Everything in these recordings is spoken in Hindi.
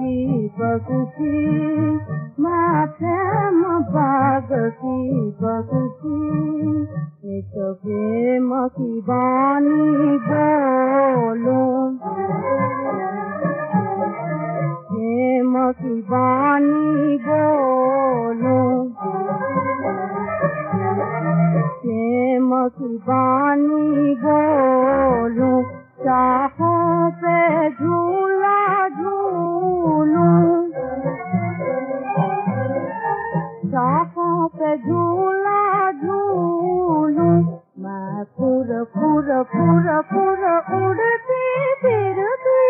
की बख्शी, मैं प्रेम बाग की बख्शी, एक प्रेम की बानी बोलूं, प्रेम की बानी बोलूं, प्रेम की बानी बोलूं, चाहों पे झूला झूलूं, चाहों पे झूला झूलूं, मैं फुर फुर फुर फुर उड़ती फिरती,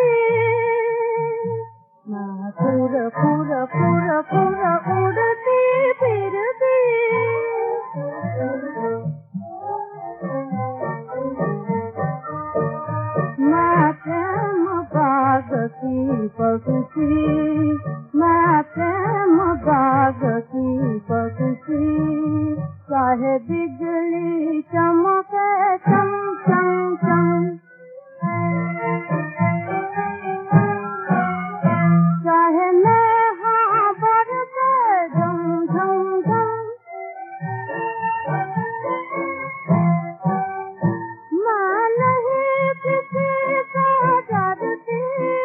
मैं फुर फुर फुर फुर उड़ती फिरती, मैं प्रेम बाग की बख्शी, मैं प्रेम बाग की बख्शी, चाहे बिजली चमके चम चम चम, चाहे नेहा बरसे झम झम झम, मैं नहीं किसी से डरती,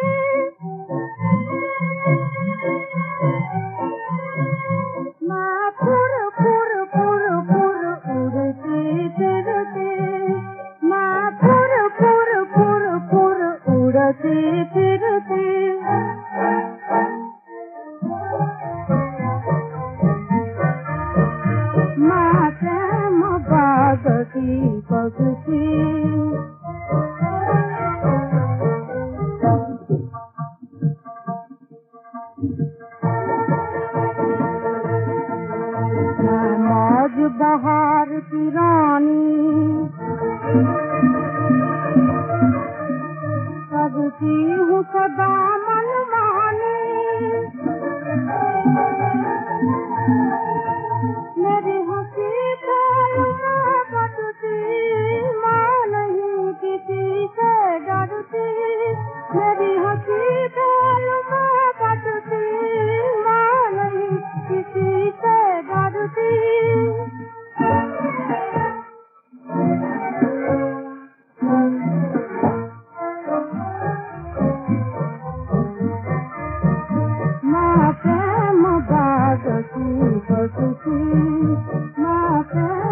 मैं फुर फुर फुर फुर उड़ती फिरती, मैं फुर फुर फुर फुर उड़ती फिरती, मैं प्रेम बाग की बख्शी। मैं मौज बहार की रानी, करती हूँ सदा मनमानी, मेरी हंसी ख्याल में कटती, मैं नहीं किसी से डरती, मेरी हंसी ख्याल में कटती, मैं नहीं किसी से डरती, मैं प्रेम बाग की बख्शी, मैं